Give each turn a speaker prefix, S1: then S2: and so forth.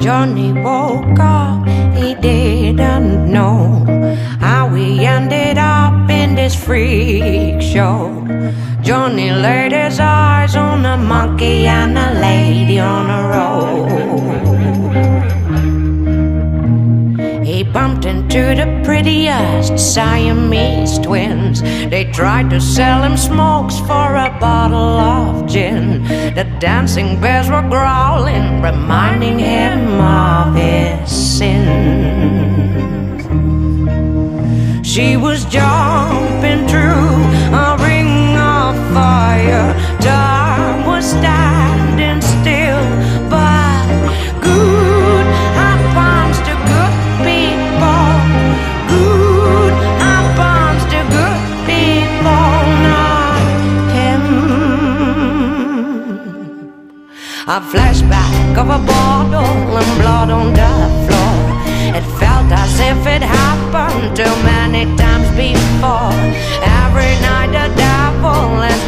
S1: Johnny woke up, he didn't know how we ended up in this freak show. Johnny laid his eyes on a monkey and a lady on a roll. He bumped into the prettiest Siamese twins. They tried to sell him smokes for a bottle of gin. The dancing bears were growling, reminding him of his sins. She was jumping through a ring of fire. Time was standing still, but good happens to good people. Good happens to good people, not him. A flashback of a bottle and blood on the floor. It felt as if it happened too many times before. Every night the devil and